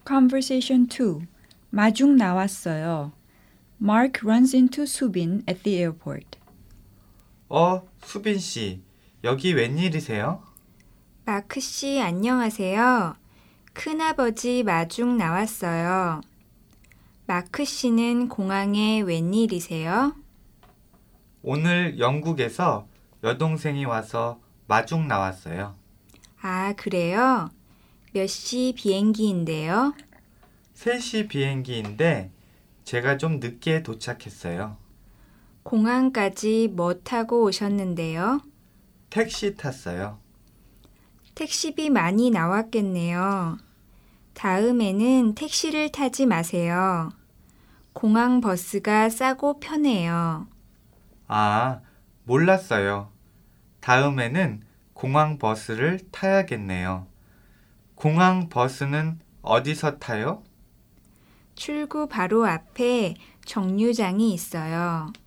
Conversation 2. 마중 나왔어요. Mark runs into 수빈 at the airport. 수빈 씨, 여기 웬일이세요? 마크 씨, 안녕하세요. 큰아버지 마중 나왔어요. 마크 씨는 공항에 웬일이세요? 오늘 영국에서 여동생이 와서 마중 나왔어요. 아, 그래요? 몇 시 비행기인데요? 3시 비행기인데 제가 좀 늦게 도착했어요. 공항까지 뭐 타고 오셨는데요? 택시 탔어요. 택시비 많이 나왔겠네요. 다음에는 택시를 타지 마세요. 공항 버스가 싸고 편해요. 아, 몰랐어요. 다음에는 공항 버스를 타야겠네요. 공항 버스는 어디서 타요? 출구 바로 앞에 정류장이 있어요.